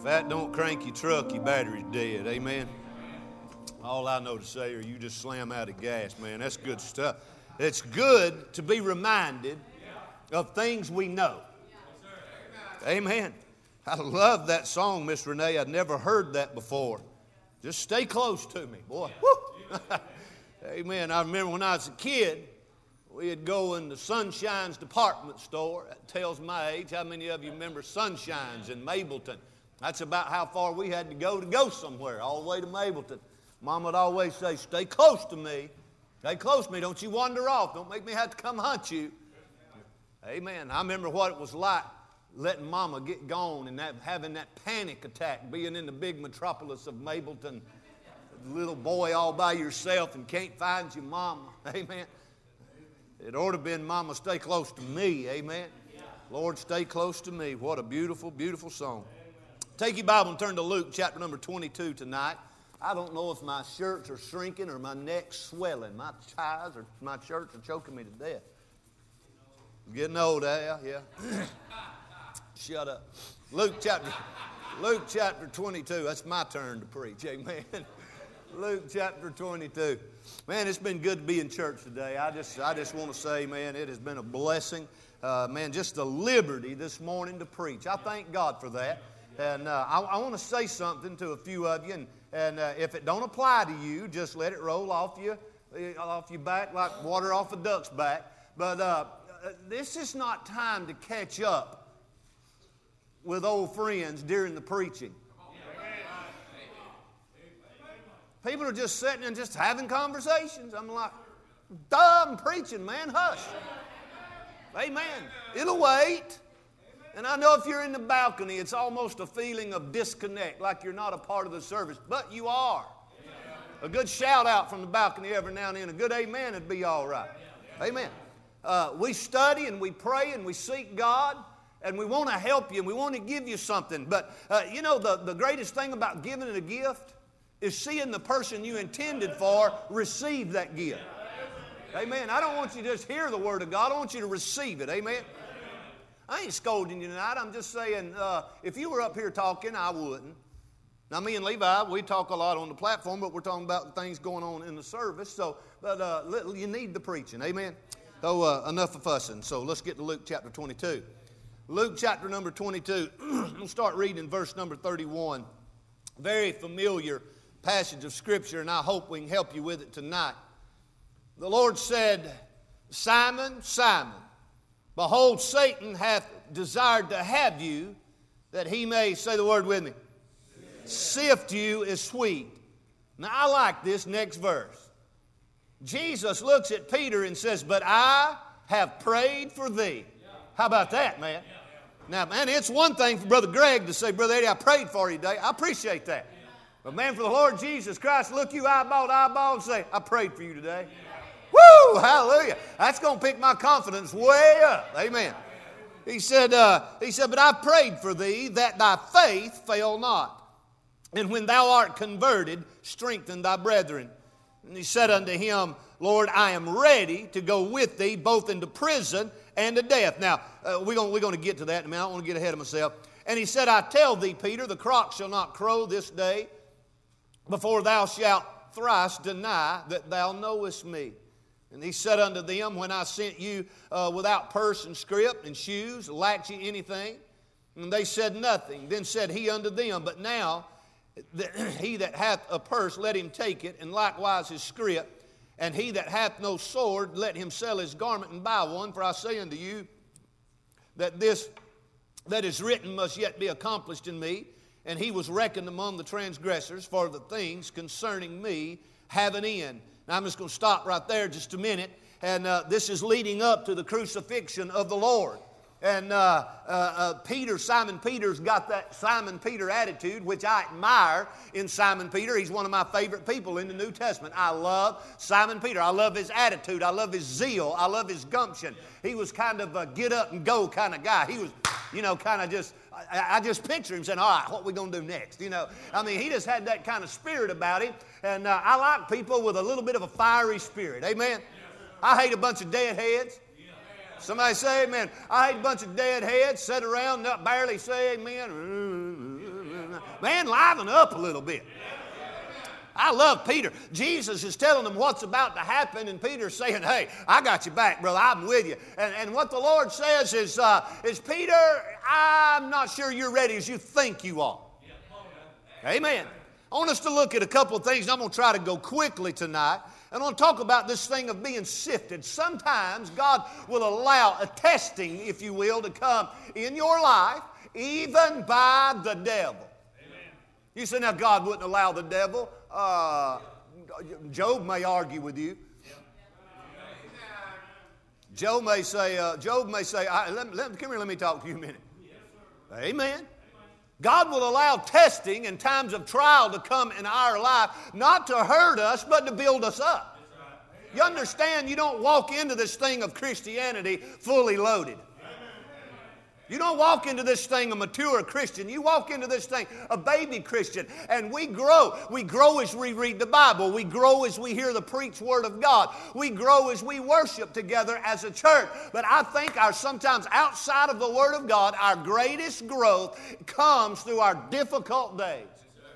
If that don't crank your truck, your battery's dead. Amen. All I know to say is you just slam out of gas, man. That's good stuff. It's good to be reminded of things we know. Amen. I love that song, Miss Renee. I'd never heard that before. Just stay close to me, boy. Woo! Amen. I remember when I was a kid, we'd go in the Sunshine's department store. That tells my age. How many of you remember Sunshine's in Mableton? That's about how far we had to go somewhere, all the way to Mableton. Mom would always say, stay close to me. Stay close to me. Don't you wander off. Don't make me have to come hunt you. Amen. I remember what it was like letting Mama get gone and having that panic attack, being in the big metropolis of Mableton, little boy all by yourself and can't find your mama. Amen. It ought to have been, Mama, stay close to me. Amen. Lord, stay close to me. What a beautiful, beautiful song. Take your Bible and turn to Luke chapter number 22 tonight. I don't know if my shirts are shrinking or my neck's swelling. My ties or my shirts are choking me to death. Getting old, yeah. Shut up. Luke chapter 22. That's my turn to preach. Amen. Luke chapter 22. Man, it's been good to be in church today. I just want to say, man, it has been a blessing. Man, just the liberty this morning to preach. I thank God for that. And I want to say something to a few of you. And if it don't apply to you, just let it roll off your back like water off a duck's back. But this is not time to catch up with old friends during the preaching. People are just sitting and just having conversations. I'm like, I'm preaching, man, hush. Amen. It'll wait. And I know if you're in the balcony, it's almost a feeling of disconnect, like you're not a part of the service, but you are. A good shout out from the balcony every now and then, a good amen would be all right. Amen. We study and we pray and we seek God, and we want to help you and we want to give you something. But you know, the greatest thing about giving a gift is seeing the person you intended for receive that gift. Amen. I don't want you to just hear the Word of God. I want you to receive it. Amen. I ain't scolding you tonight. I'm just saying, if you were up here talking, I wouldn't. Now, me and Levi, we talk a lot on the platform, but we're talking about things going on in the service. But you need the preaching. Amen. So enough of fussing. So let's get to Luke chapter 22. Luke chapter number 22. We'll start reading in verse number 31. Very familiar passage of Scripture, and I hope we can help you with it tonight. The Lord said, Simon, Simon, behold, Satan hath desired to have you, that he may, say the word with me, sift you as wheat. Now, I like this next verse. Jesus looks at Peter and says, but I have prayed for thee. How about that, man? Now, man, it's one thing for Brother Greg to say, Brother Eddie, I prayed for you today. I appreciate that. But, man, for the Lord Jesus Christ to look you eyeball to eyeball and say, I prayed for you today. Woo! Hallelujah. That's going to pick my confidence way up. Amen. He said, but I prayed for thee that thy faith fail not. And when thou art converted, strengthen thy brethren. And he said unto him, Lord, I am ready to go with thee both into prison and to death. Now, we're going to get to that in a minute. I don't want to get ahead of myself. And he said, I tell thee, Peter, the cock shall not crow this day before thou shalt thrice deny that thou knowest me. And he said unto them, when I sent you without purse and scrip and shoes, lacked ye anything? And they said nothing. Then said he unto them, but now he that hath a purse, let him take it, and likewise his scrip. And he that hath no sword, let him sell his garment and buy one. For I say unto you, that this that is written must yet be accomplished in me. And he was reckoned among the transgressors, for the things concerning me have an end. Now, I'm just going to stop right there just a minute. And this is leading up to the crucifixion of the Lord. And Simon Peter's got that Simon Peter attitude, which I admire in Simon Peter. He's one of my favorite people in the New Testament. I love Simon Peter. I love his attitude. I love his zeal. I love his gumption. He was kind of a get up and go kind of guy. He was, kind of just, I just picture him saying, all right, what are we going to do next? He just had that kind of spirit about him. And I like people with a little bit of a fiery spirit. Amen. I hate a bunch of deadheads. Somebody say amen. I hate a bunch of deadheads, sit around, not barely say amen. Man, liven up a little bit. I love Peter. Jesus is telling them what's about to happen, and Peter's saying, hey, I got you back, brother. I'm with you. And what the Lord says is Peter, I'm not sure you're ready as you think you are. Amen. I want us to look at a couple of things, and I'm going to try to go quickly tonight. And I want to talk about this thing of being sifted. Sometimes God will allow a testing, if you will, to come in your life, even by the devil. Amen. You say, now God wouldn't allow the devil. Job may argue with you. Job may say, come here, let me talk to you a minute. Amen. God will allow testing and times of trial to come in our life, not to hurt us, but to build us up. You understand, you don't walk into this thing of Christianity fully loaded. You don't walk into this thing a mature Christian. You walk into this thing a baby Christian. And we grow. We grow as we read the Bible. We grow as we hear the preached Word of God. We grow as we worship together as a church. But I think sometimes outside of the Word of God, our greatest growth comes through our difficult days.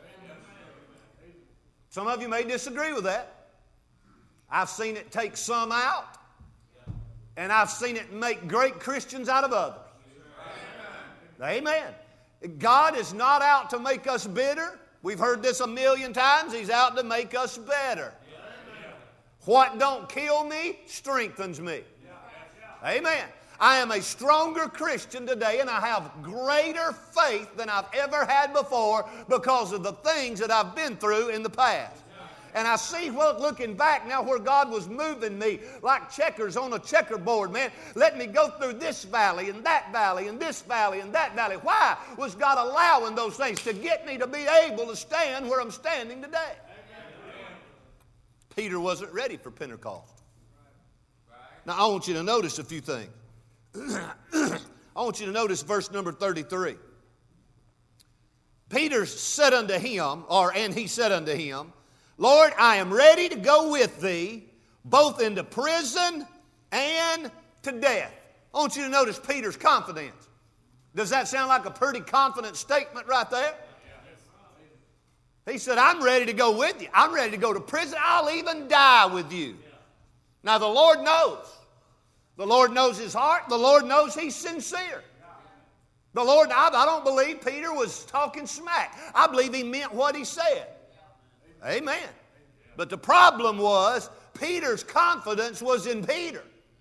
Some of you may disagree with that. I've seen it take some out. And I've seen it make great Christians out of others. Amen. God is not out to make us bitter. We've heard this a million times. He's out to make us better. What don't kill me strengthens me. Amen. I am a stronger Christian today, and I have greater faith than I've ever had before because of the things that I've been through in the past. And I see, looking back now, where God was moving me like checkers on a checkerboard, man. Let me go through this valley and that valley and this valley and that valley. Why was God allowing those things? To get me to be able to stand where I'm standing today. Amen. Peter wasn't ready for Pentecost. Now, I want you to notice a few things. I want you to notice verse number 33. Peter said unto him, and he said unto him, Lord, I am ready to go with thee, both into prison and to death. I want you to notice Peter's confidence. Does that sound like a pretty confident statement right there? He said, I'm ready to go with you. I'm ready to go to prison. I'll even die with you. Now, the Lord knows. The Lord knows his heart. The Lord knows he's sincere. The Lord, I don't believe Peter was talking smack. I believe he meant what he said. Amen. But the problem was Peter's confidence was in Peter.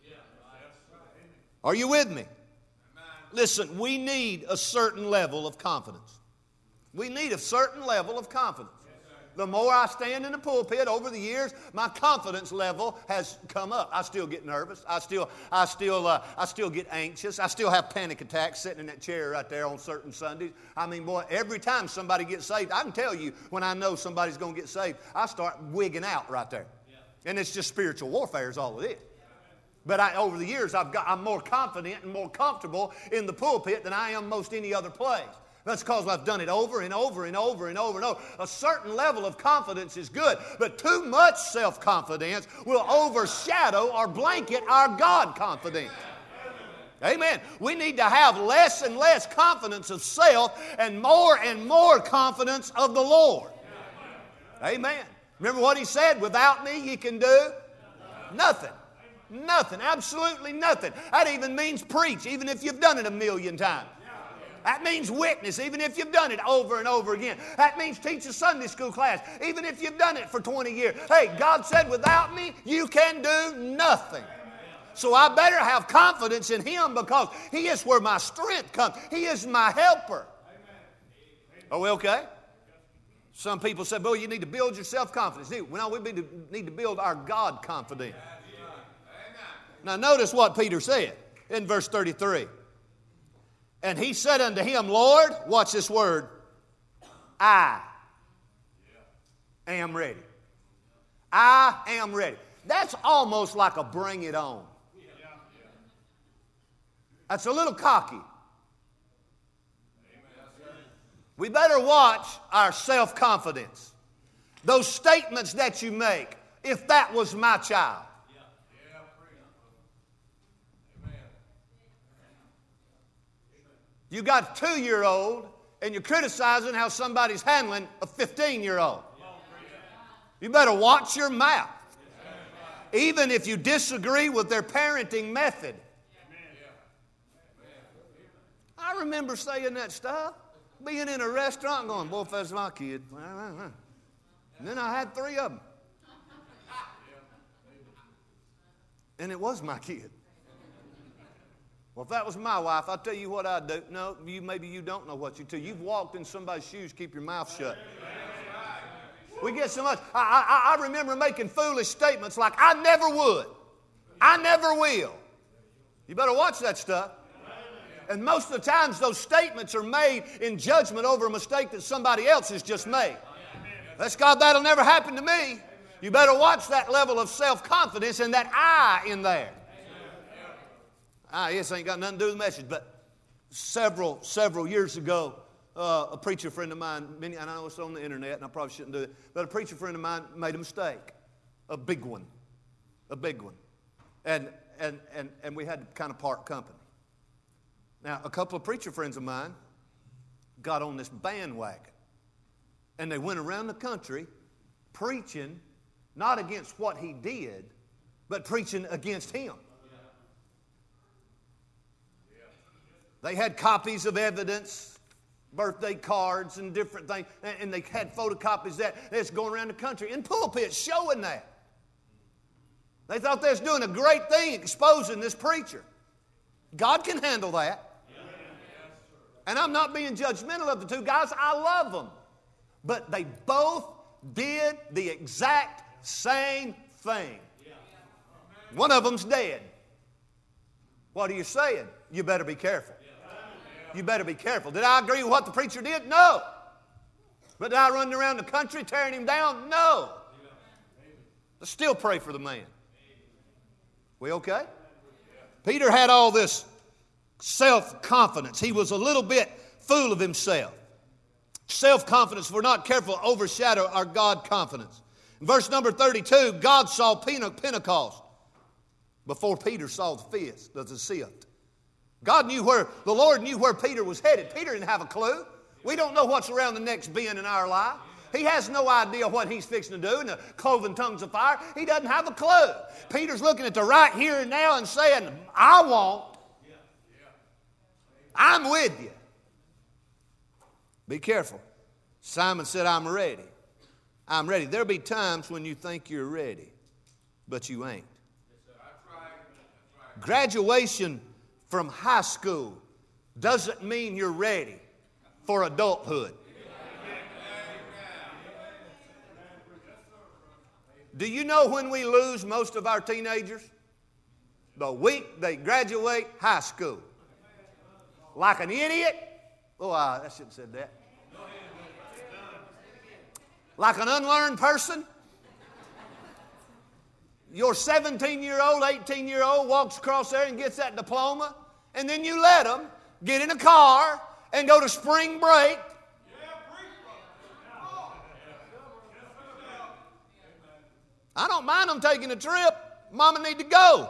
Are you with me? Listen, we need a certain level of confidence. We need a certain level of confidence. The more I stand in the pulpit over the years, my confidence level has come up. I still get nervous. I still get anxious. I still have panic attacks sitting in that chair right there on certain Sundays. I mean, boy, every time somebody gets saved, I can tell you when I know somebody's going to get saved, I start wigging out right there. And it's just spiritual warfare is all it is. But over the years, I'm more confident and more comfortable in the pulpit than I am most any other place. That's because I've done it over and over and over and over and over. A certain level of confidence is good, but too much self-confidence will overshadow or blanket our God confidence. Amen. We need to have less and less confidence of self and more confidence of the Lord. Amen. Remember what he said? Without me, you can do nothing. Nothing. Absolutely nothing. That even means preach, even if you've done it a million times. That means witness, even if you've done it over and over again. That means teach a Sunday school class, even if you've done it for 20 years. Hey, God said, without me, you can do nothing. So I better have confidence in him because he is where my strength comes. He is my helper. Are we okay? Some people say, well, you need to build your self-confidence. No, we need to build our God confidence. Now notice what Peter said in verse 33. And he said unto him, Lord, watch this word, I am ready. I am ready. That's almost like a bring it on. That's a little cocky. We better watch our self-confidence. Those statements that you make, if that was my child. You got a 2-year-old and you're criticizing how somebody's handling a 15-year-old. You better watch your mouth. Even if you disagree with their parenting method. I remember saying that stuff. Being in a restaurant going, boy, if that's my kid. And then I had 3 of them. And it was my kid. Well, if that was my wife, I'll tell you what I'd do. No, maybe you don't know what you do. You've walked in somebody's shoes, keep your mouth shut. We get so much. I remember making foolish statements like, I never would. I never will. You better watch that stuff. And most of the times those statements are made in judgment over a mistake that somebody else has just made. That's God, that'll never happen to me. You better watch that level of self-confidence and that I in there. Yes, ain't got nothing to do with the message, but several years ago, a preacher friend of mine, and I know it's on the internet, and I probably shouldn't do it, but a preacher friend of mine made a mistake, a big one, and we had to kind of part company. Now, a couple of preacher friends of mine got on this bandwagon, and they went around the country preaching not against what he did, but preaching against him. They had copies of evidence, birthday cards and different things, and they had photocopies that's going around the country in pulpits showing that. They thought they was doing a great thing exposing this preacher. God can handle that. And I'm not being judgmental of the two guys. I love them. But they both did the exact same thing. One of them's dead. What are you saying? You better be careful. You better be careful. Did I agree with what the preacher did? No. But did I run around the country tearing him down? No. But still pray for the man. We okay? Peter had all this self-confidence. He was a little bit full of himself. Self-confidence, if we're not careful, overshadow our God confidence. In verse number 32, God saw Pentecost before Peter saw the fist, the sift. The Lord knew where Peter was headed. Peter didn't have a clue. We don't know what's around the next bend in our life. He has no idea what he's fixing to do in the cloven tongues of fire. He doesn't have a clue. Peter's looking at the right here and now and saying, I won't. I'm with you. Be careful. Simon said, I'm ready. I'm ready. There'll be times when you think you're ready, but you ain't. Graduation from high school doesn't mean you're ready for adulthood. Do you know when we lose most of our teenagers? The week they graduate high school. Like an idiot. Oh, I shouldn't have said that. Like an unlearned person. Your 17-year-old, 18-year-old walks across there and gets that diploma, and then you let them get in a car and go to spring break. I don't mind them taking a trip. Mama need to go.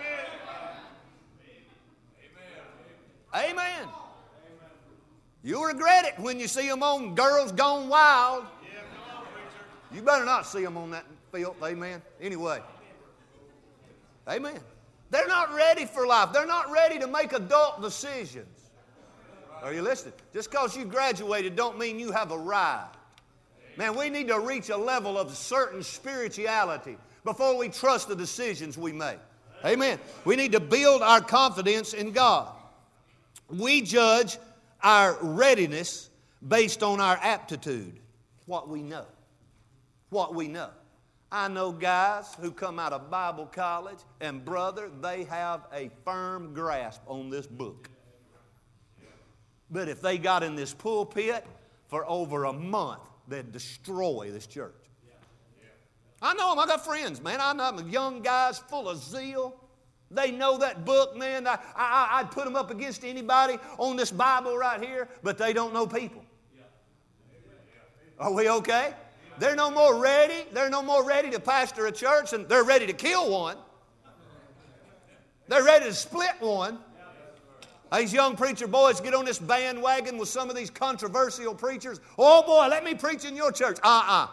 Amen. You'll regret it when you see them on Girls Gone Wild. You better not see them on that filth. Amen. Anyway. Amen. They're not ready for life. They're not ready to make adult decisions. Are you listening? Just because you graduated don't mean you have arrived. Man, we need to reach a level of certain spirituality before we trust the decisions we make. Amen. We need to build our confidence in God. We judge our readiness based on our aptitude, what we know. What we know. I know guys who come out of Bible college, and brother, they have a firm grasp on this book. But if they got in this pulpit for over a month, they'd destroy this church. I know them. I got friends, man. I know them, young guys full of zeal. They know that book, man. I'd put them up against anybody on this Bible right here, but they don't know people. Are we okay? They're no more ready. They're no more ready to pastor a church, and they're ready to kill one. They're ready to split one. These young preacher boys get on this bandwagon with some of these controversial preachers. Oh boy, let me preach in your church. Amen.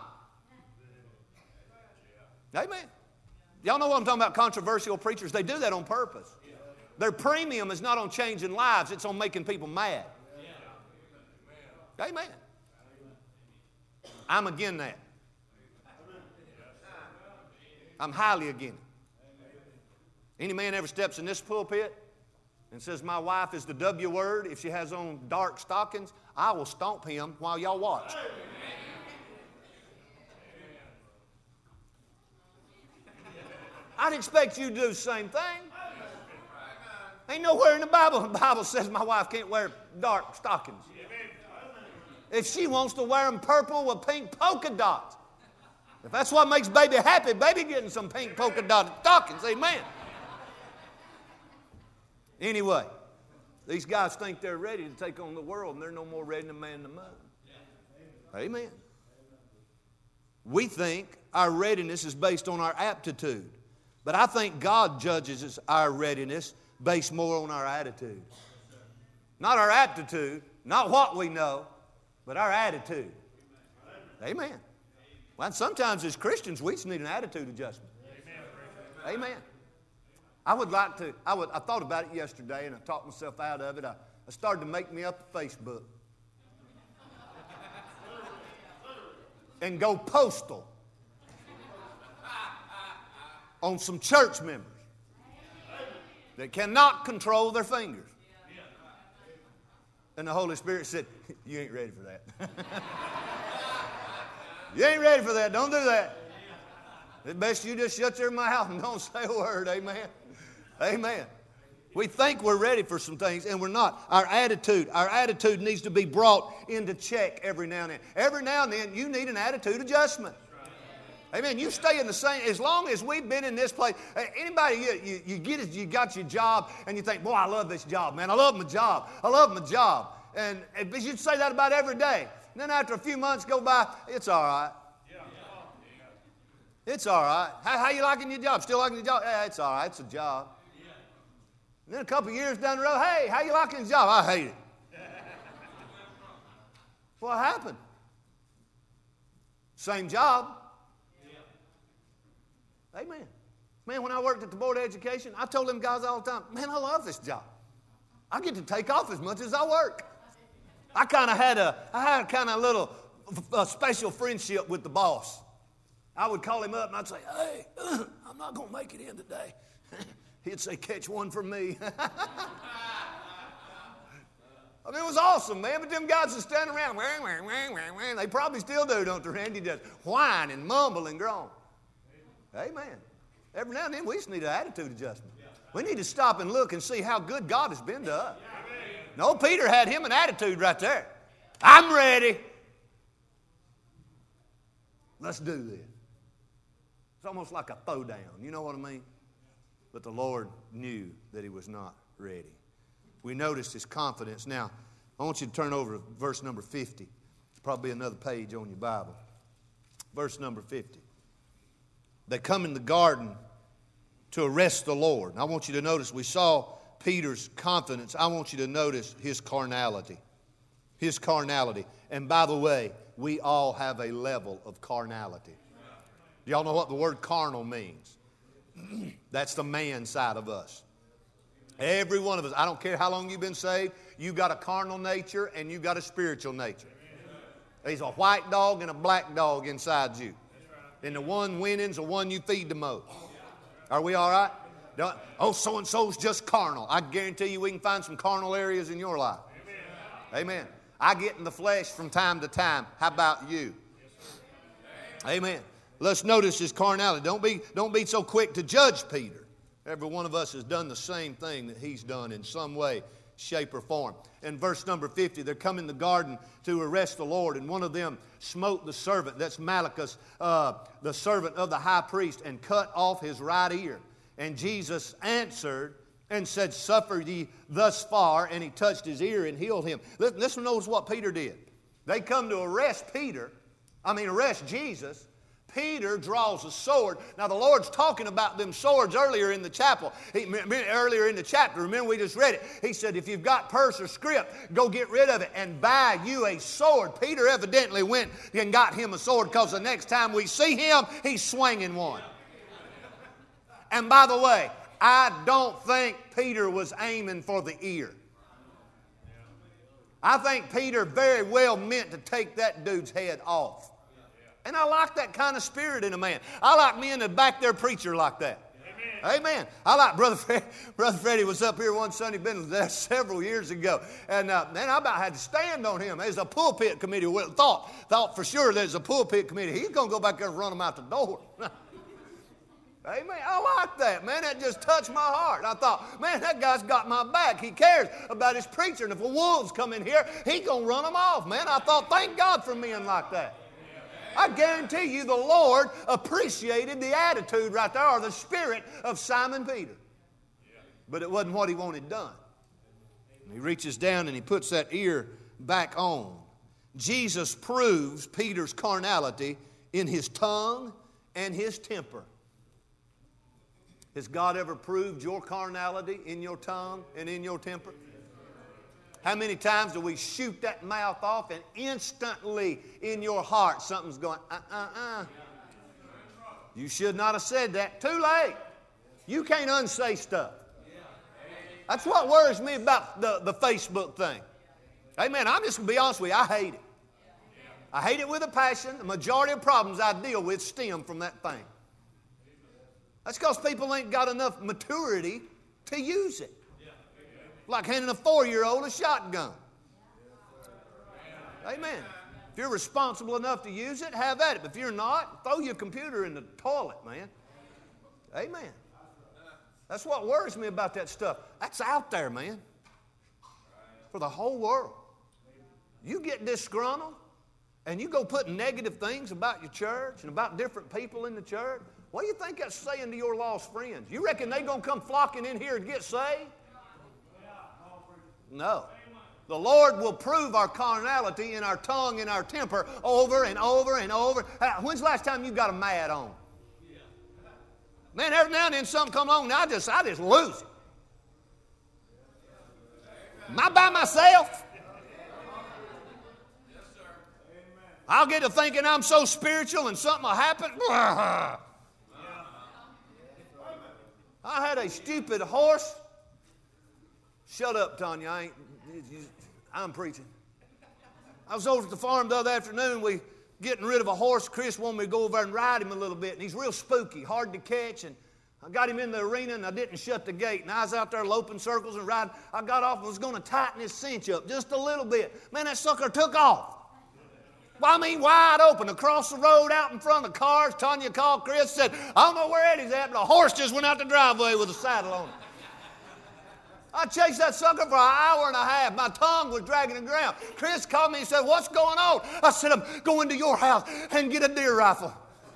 Y'all know what I'm talking about, controversial preachers. They do that on purpose. Their premium is not on changing lives. It's on making people mad. Amen. I'm again that. I'm highly again it. Any man ever steps in this pulpit and says, my wife is the W word, if she has on dark stockings, I will stomp him while y'all watch. I'd expect you to do the same thing. Ain't nowhere in the Bible says my wife can't wear dark stockings. If she wants to wear them purple with pink polka dots. If that's what makes baby happy, baby getting some pink polka dotted stockings. Amen. Anyway, these guys think they're ready to take on the world, and they're no more ready than a man in the mud. Amen. We think our readiness is based on our aptitude. But I think God judges our readiness based more on our attitude. Not our aptitude, not what we know, but our attitude. Amen. Well, sometimes as Christians, we just need an attitude adjustment. Amen. I thought about it yesterday, and I talked myself out of it. I started to make me up a Facebook. And go postal on some church members that cannot control their fingers. And the Holy Spirit said, you ain't ready for that. You ain't ready for that. Don't do that. It's best you just shut your mouth and don't say a word. Amen. Amen. We think we're ready for some things, and we're not. Our attitude needs to be brought into check every now and then. Every now and then, you need an attitude adjustment. Amen. You stay in the same, as long as we've been in this place. Anybody, you got your job, and you think, boy, I love this job, man. I love my job. I love my job. And you'd say that about every day. And then after a few months go by, it's all right. It's all right. How you liking your job? Still liking your job? Yeah, it's all right. It's a job. And then a couple of years down the road, hey, how you liking your job? I hate it. What happened? Same job. Amen. Man, when I worked at the Board of Education, I told them guys all the time, man, I love this job. I get to take off as much as I work. I had a little special friendship with the boss. I would call him up and I'd say, hey, I'm not going to make it in today. He'd say, catch one from me. I mean, it was awesome, man. But them guys would stand around. They probably still do, don't they, Randy? Just whine and mumble and groan. Amen. Every now and then we just need an attitude adjustment. We need to stop and look and see how good God has been to us. No, Peter had him an attitude right there. I'm ready. Let's do this. It's almost like a throw down. You know what I mean? But the Lord knew that he was not ready. We noticed his confidence. Now, I want you to turn over to verse number 50. It's probably another page on your Bible. Verse number 50. They come in the garden to arrest the Lord. And I want you to notice, we saw Peter's confidence. I want you to notice his carnality. His carnality. And by the way, we all have a level of carnality. Do y'all know what the word carnal means? That's the man side of us. Every one of us, I don't care how long you've been saved, you got a carnal nature and you got a spiritual nature. There's a white dog and a black dog inside you. And the one winning's the one you feed the most. Are we all right? Oh, so-and-so's just carnal. I guarantee you we can find some carnal areas in your life. Amen. I get in the flesh from time to time. How about you? Amen. Let's notice his carnality. Don't be so quick to judge Peter. Every one of us has done the same thing that he's done in some way, shape, or form. In verse number 50, they're coming in the garden to arrest the Lord, and one of them smote the servant, that's Malchus, the servant of the high priest, and cut off his right ear. And Jesus answered and said, suffer ye thus far, and he touched his ear and healed him. Listen, notice what Peter did. They come to arrest Jesus, Peter draws a sword. Now the Lord's talking about them swords earlier in the chapel. Earlier in the chapter. Remember we just read it. He said, if you've got purse or scrip, go get rid of it and buy you a sword. Peter evidently went and got him a sword because the next time we see him, he's swinging one. And by the way, I don't think Peter was aiming for the ear. I think Peter very well meant to take that dude's head off. And I like that kind of spirit in a man. I like men that back their preacher like that. Amen. I like Brother Freddie was up here one Sunday, been there several years ago. And man, I about had to stand on him. There's a pulpit committee. Thought for sure there's a pulpit committee. He's going to go back there and run him out the door. Amen. I like that, man. That just touched my heart. I thought, man, that guy's got my back. He cares about his preacher. And if a wolves come in here, he's going to run them off, man. I thought, thank God for men like that. I guarantee you the Lord appreciated the attitude right there, or the spirit of Simon Peter. But it wasn't what he wanted done. And he reaches down and he puts that ear back on. Jesus proves Peter's carnality in his tongue and his temper. Has God ever proved your carnality in your tongue and in your temper? How many times do we shoot that mouth off and instantly in your heart something's going, You should not have said that. Too late. You can't unsay stuff. That's what worries me about the Facebook thing. Amen. I'm just going to be honest with you. I hate it. I hate it with a passion. The majority of problems I deal with stem from that thing. That's because people ain't got enough maturity to use it. Like handing a 4-year-old a shotgun. Amen. If you're responsible enough to use it, have at it. But if you're not, throw your computer in the toilet, man. Amen. That's what worries me about that stuff. That's out there, man. For the whole world. You get disgruntled and you go put negative things about your church and about different people in the church. What do you think that's saying to your lost friends? You reckon they're going to come flocking in here and get saved? No. The Lord will prove our carnality in our tongue and our temper over and over and over. When's the last time you got a mad on? Man, every now and then something come along and I just lose it. Am I by myself? I'll get to thinking I'm so spiritual and something will happen. I had a stupid horse. Shut up, Tanya. I'm preaching. I was over at the farm the other afternoon. We getting rid of a horse. Chris wanted me to go over and ride him a little bit. And he's real spooky, hard to catch. And I got him in the arena and I didn't shut the gate. And I was out there loping circles and riding. I got off and was going to tighten his cinch up just a little bit. Man, that sucker took off. Well, I mean, wide open across the road out in front of the cars. Tanya called Chris, said, I don't know where Eddie's at, but a horse just went out the driveway with a saddle on it. I chased that sucker for an hour and a half. My tongue was dragging the ground. Chris called me and said, what's going on? I said, I'm going to your house and get a deer rifle.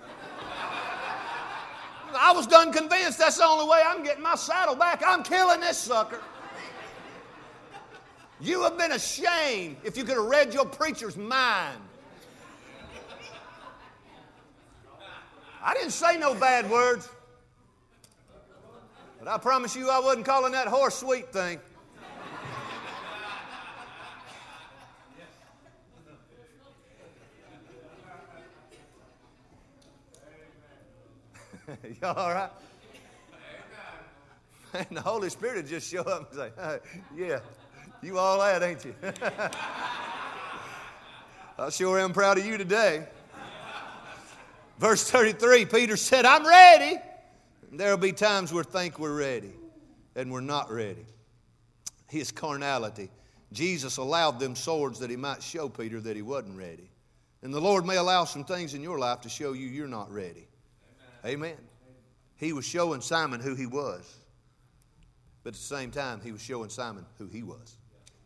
I was done convinced that's the only way I'm getting my saddle back. I'm killing this sucker. You have been ashamed if you could have read your preacher's mind. I didn't say no bad words. But I promise you I wasn't calling that horse sweet thing. Y'all all right? Man, the Holy Spirit would just show up and say, yeah, you all that, ain't you? I sure am proud of you today. Verse 33, Peter said, I'm ready. There'll be times we think we're ready and we're not ready. His carnality. Jesus allowed them swords that he might show Peter that he wasn't ready. And the Lord may allow some things in your life to show you you're not ready. Amen. He was showing Simon who he was. But at the same time, he was showing Simon who he was.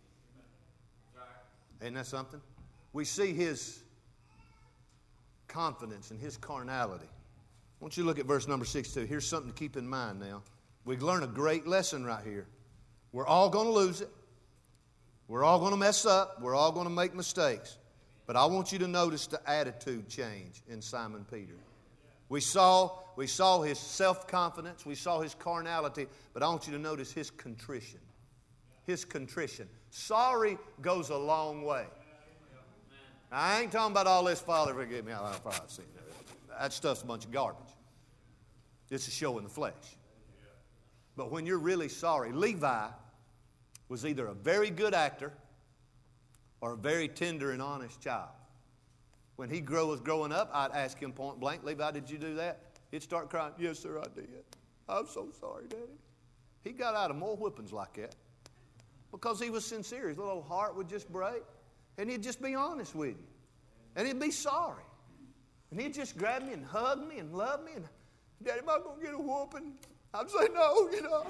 Ain't that something? We see his confidence and his carnality. I want you to look at verse number 62. Here's something to keep in mind now. We learn a great lesson right here. We're all going to lose it. We're all going to mess up. We're all going to make mistakes. But I want you to notice the attitude change in Simon Peter. We saw his self-confidence. We saw his carnality. But I want you to notice his contrition. His contrition. Sorry goes a long way. Now, I ain't talking about all this, Father, forgive me. I've seen that. That stuff's a bunch of garbage. It's a show in the flesh. But when you're really sorry, Levi was either a very good actor or a very tender and honest child. When he was growing up, I'd ask him point blank, Levi, did you do that? He'd start crying, yes, sir, I did. I'm so sorry, Daddy. He got out of more whippings like that because he was sincere. His little heart would just break, and he'd just be honest with you. And he'd be sorry. And he'd just grab me and hug me and love me. And, Daddy, am I going to get a whooping? I'd say, no, you know.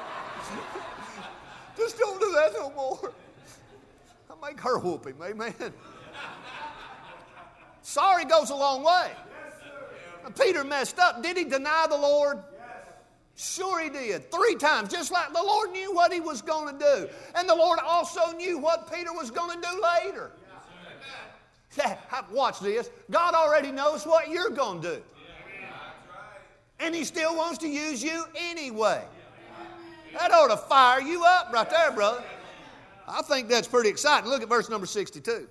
Just don't do that no more. I'll make her whoop him, amen. Sorry goes a long way. Now, Peter messed up. Did he deny the Lord? Sure he did. 3 times, just like the Lord knew what he was going to do. And the Lord also knew what Peter was going to do later. Watch this. God already knows what you're going to do. And he still wants to use you anyway. That ought to fire you up right there, brother. I think that's pretty exciting. Look at verse number 62.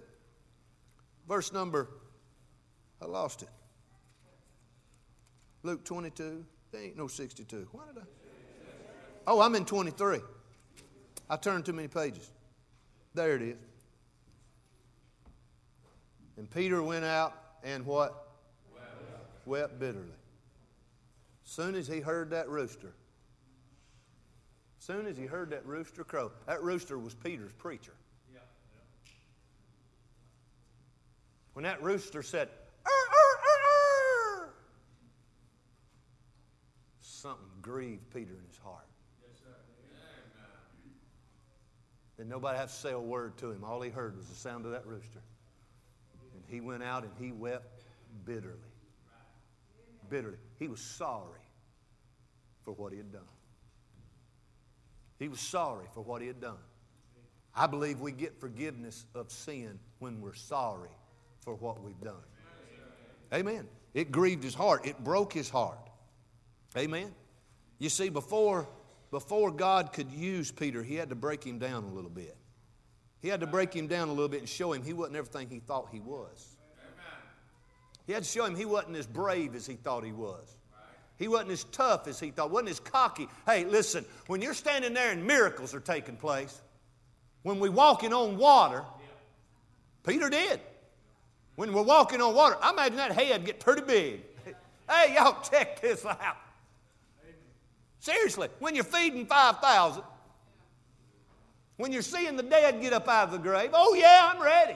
I lost it. Luke 22. There ain't no 62. Why did I? Oh, I'm in 23. I turned too many pages. There it is. And Peter went out and what? Wept bitterly. Soon as he heard that rooster. Soon as he heard that rooster crow. That rooster was Peter's preacher. When that rooster said, "Arr, arr, arr, arr," something grieved Peter in his heart. And nobody had to say a word to him. All he heard was the sound of that rooster. And he went out and he wept bitterly. Bitterly. He was sorry for what he had done. He was sorry for what he had done. I believe we get forgiveness of sin when we're sorry for what we've done. Amen. It grieved his heart. It broke his heart. Amen. You see, before God could use Peter, he had to break him down a little bit. He had to break him down a little bit and show him he wasn't everything he thought he was. He had to show him he wasn't as brave as he thought he was. He wasn't as tough as he thought, wasn't as cocky. Hey, listen, when you're standing there and miracles are taking place, when we're walking on water, Peter did. When we're walking on water, I imagine that head get pretty big. Hey, y'all check this out. Seriously, when you're feeding 5,000, when you're seeing the dead get up out of the grave, oh yeah, I'm ready.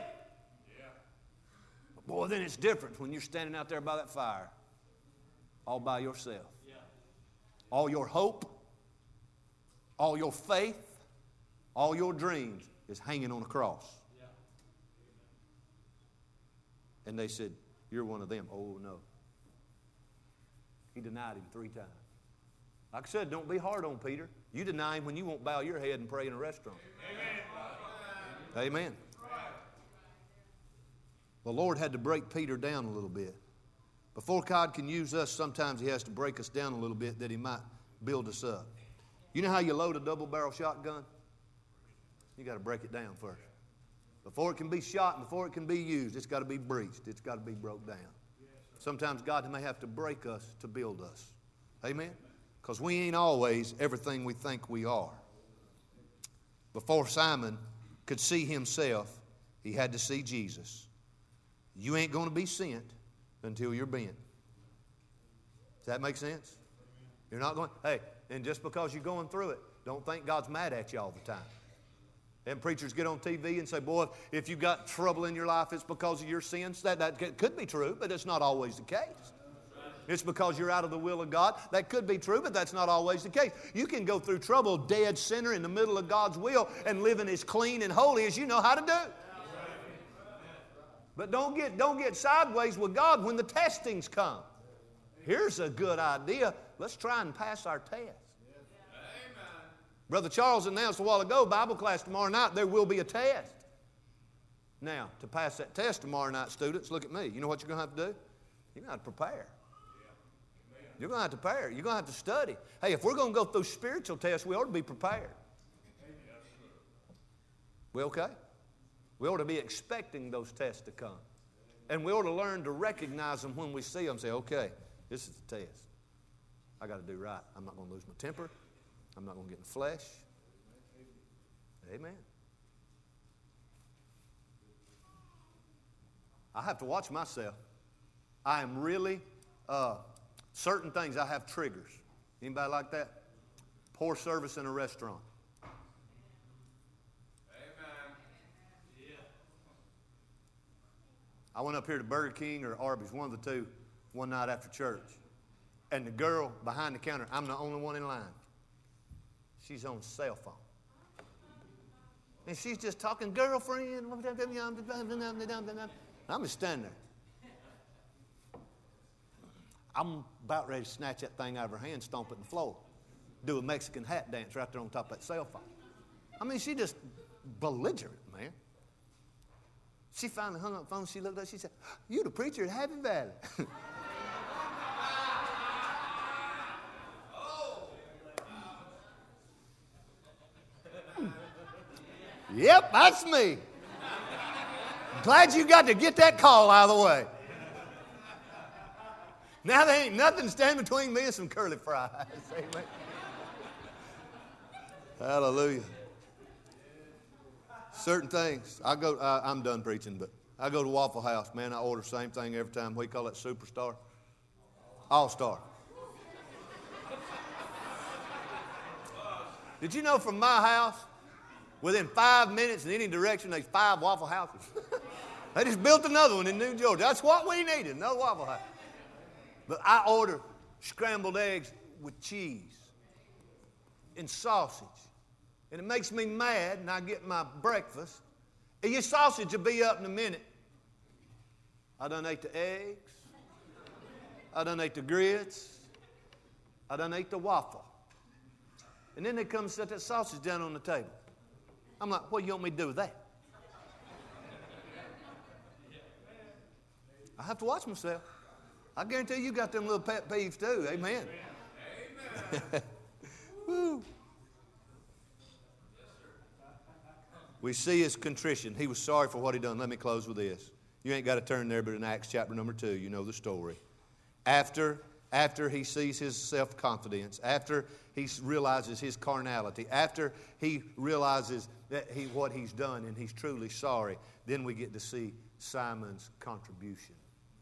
But boy, then it's different when you're standing out there by that fire, all by yourself. All your hope, all your faith, all your dreams is hanging on a cross. And they said, you're one of them. Oh, no. He denied him 3 times. Like I said, don't be hard on Peter. You deny him when you won't bow your head and pray in a restaurant. Amen. Amen. The Lord had to break Peter down a little bit. Before God can use us, sometimes he has to break us down a little bit that he might build us up. You know how you load a double-barrel shotgun? You got to break it down first. Before it can be shot and before it can be used, it's got to be breached. It's got to be broke down. Sometimes God may have to break us to build us. Amen? Because we ain't always everything we think we are. Before Simon could see himself, he had to see Jesus. You ain't going to be sent until you're bent. Does that make sense? You're not going, hey, and just because you're going through it, don't think God's mad at you all the time. And preachers get on TV and say, boy, if you've got trouble in your life, it's because of your sins. That could be true, but it's not always the case. It's because you're out of the will of God. That could be true, but that's not always the case. You can go through trouble, dead sinner in the middle of God's will, and living as clean and holy as you know how to do. But don't get sideways with God when the testings come. Here's a good idea. Let's try and pass our test. Brother Charles announced a while ago, Bible class tomorrow night, there will be a test. Now, to pass that test tomorrow night, students, look at me. You know what you're going to have to do? You're going to have to prepare. You're going to have to prepare. You're going to have to study. Hey, if we're going to go through spiritual tests, we ought to be prepared. We okay? We ought to be expecting those tests to come. And we ought to learn to recognize them when we see them. Say, okay, this is the test. I got to do right. I'm not going to lose my temper. I'm not going to get in the flesh. Amen. I have to watch myself. I am really, certain things I have triggers. Anybody like that? Poor service in a restaurant. Amen. Yeah. I went up here to Burger King or Arby's, one of the two, one night after church. And the girl behind the counter, I'm the only one in line. She's on cell phone. And she's just talking, girlfriend. I'm just standing there. I'm about ready to snatch that thing out of her hand, stomp it in the floor, do a Mexican hat dance right there on top of that cell phone. I mean, she just belligerent, man. She finally hung up the phone. She looked up. She said, "You the preacher at Happy Valley." Yep, that's me. Glad you got to get that call out of the way. Now there ain't nothing standing between me and some curly fries. Amen. Hallelujah. Certain things. I'm done preaching, but I go to Waffle House. Man, I order the same thing every time. What do you call that, Superstar? All-Star. Did you know from my house, within 5 minutes in any direction, there's 5 Waffle Houses? They just built another one in New Georgia. That's what we needed, another Waffle House. But I order scrambled eggs with cheese and sausage. And it makes me mad, and I get my breakfast. And your sausage will be up in a minute. I done ate the eggs. I done ate the grits. I done ate the waffle. And then they come and set that sausage down on the table. I'm like, what do you want me to do with that? I have to watch myself. I guarantee you got them little pet peeves too. Amen. Amen. Woo. We see his contrition. He was sorry for what he done. Let me close with this. You ain't got to turn there, but in Acts chapter number 2, you know the story. After he sees his self-confidence, after he realizes his carnality, after he realizes that what he's done and he's truly sorry, then we get to see Simon's contribution.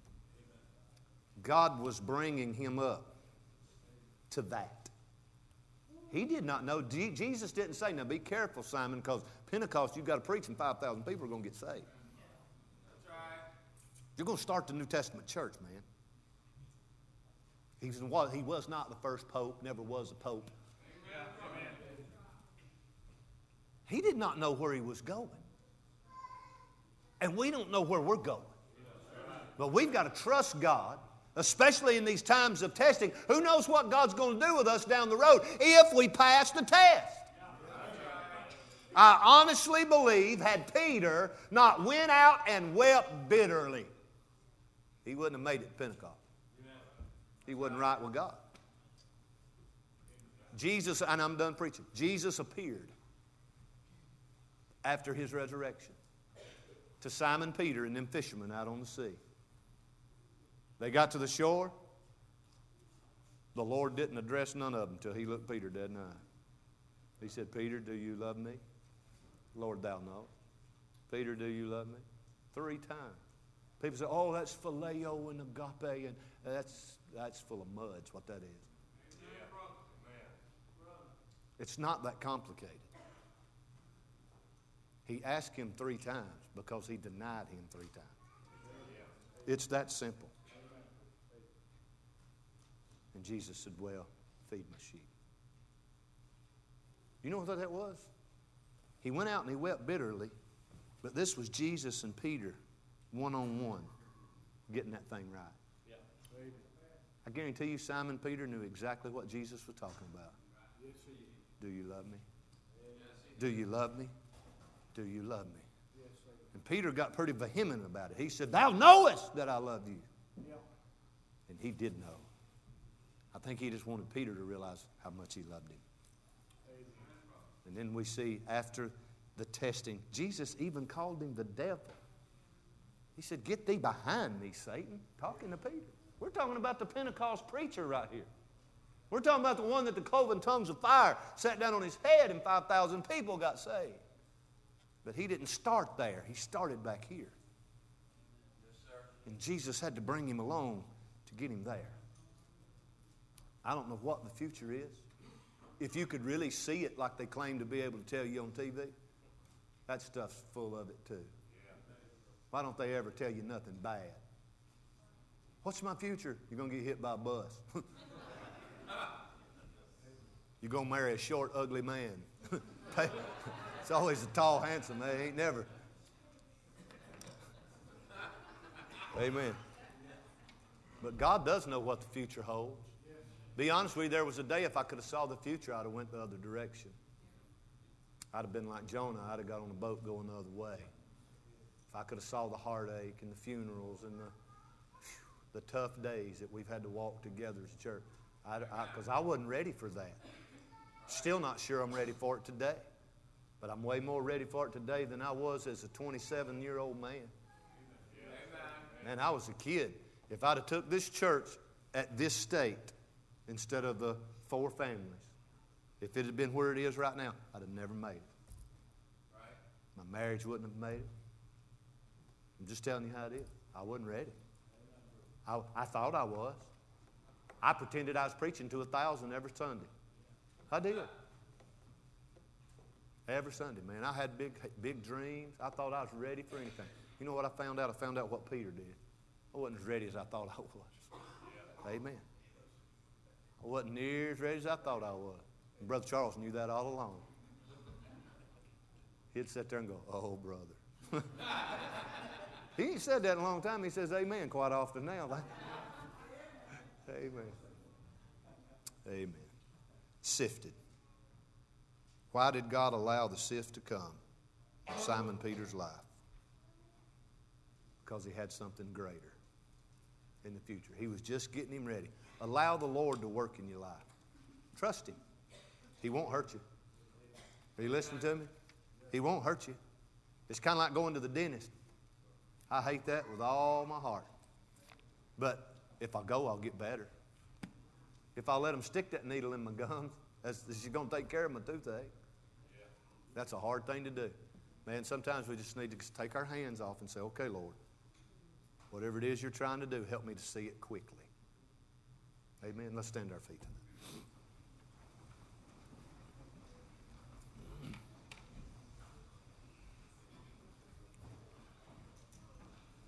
God was bringing him up to that. He did not know. Jesus didn't say, now be careful, Simon, because Pentecost, you've got to preach and 5,000 people are going to get saved. That's right. You're going to start the New Testament church, man. He was not the first pope, never was a pope. Amen. He did not know where he was going. And we don't know where we're going. But we've got to trust God, especially in these times of testing. Who knows what God's going to do with us down the road if we pass the test? I honestly believe had Peter not went out and wept bitterly, he wouldn't have made it to Pentecost. He wasn't right with God. Jesus, and I'm done preaching, Jesus appeared after his resurrection to Simon Peter and them fishermen out on the sea. They got to the shore. The Lord didn't address none of them until he looked Peter dead in the eye. He said, Peter, do you love me? Lord, thou knowest. Peter, do you love me? 3 times. People say, oh, that's phileo and agape, and that's full of mud. It's what that is. It's not that complicated. He asked him 3 times because he denied him 3 times. It's that simple. And Jesus said, well, feed my sheep. You know what that was? He went out and he wept bitterly, but this was Jesus and Peter one-on-one getting that thing right. I guarantee you Simon Peter knew exactly what Jesus was talking about. Do you love me? Do you love me? Do you love me? And Peter got pretty vehement about it. He said, thou knowest that I love you. And he did know. I think he just wanted Peter to realize how much he loved him. And then we see after the testing, Jesus even called him the devil. He said, "Get thee behind me, Satan," talking to Peter. We're talking about the Pentecost preacher right here. We're talking about the one that the cloven tongues of fire sat down on his head and 5,000 people got saved. But he didn't start there. He started back here. Yes, sir. And Jesus had to bring him along to get him there. I don't know what the future is. If you could really see it like they claim to be able to tell you on TV, that stuff's full of it too. Why don't they ever tell you nothing bad? What's my future? You're going to get hit by a bus. You're going to marry a short, ugly man. It's always a tall, handsome. They ain't never. Amen. But God does know what the future holds. Be honest with you, there was a day if I could have saw the future, I'd have went the other direction. I'd have been like Jonah. I'd have got on a boat going the other way. If I could have saw the heartache and the funerals and the tough days that we've had to walk together as a church, because I wasn't ready for that. Still not sure I'm ready for it today. But I'm way more ready for it today than I was as a 27-year-old man. Man, I was a kid. If I'd have took this church at this state instead of the 4 families, if it had been where it is right now, I'd have never made it. My marriage wouldn't have made it. I'm just telling you how it is. I wasn't ready. I thought I was. I pretended I was preaching to 1,000 every Sunday. I did. Every Sunday, man. I had big dreams. I thought I was ready for anything. You know what I found out? I found out what Peter did. I wasn't as ready as I thought I was. Amen. I wasn't near as ready as I thought I was. And Brother Charles knew that all along. He'd sit there and go, "Oh, brother." He ain't said that in a long time. He says amen quite often now. Amen. Amen. Sifted. Why did God allow the sift to come in Simon Peter's life? Because he had something greater in the future. He was just getting him ready. Allow the Lord to work in your life. Trust him. He won't hurt you. Are you listening to me? He won't hurt you. It's kind of like going to the dentist. I hate that with all my heart. But if I go, I'll get better. If I let them stick that needle in my gums, she's going to take care of my toothache. That's a hard thing to do. Man, sometimes we just need to take our hands off and say, "Okay, Lord, whatever it is you're trying to do, help me to see it quickly." Amen. Let's stand to our feet tonight.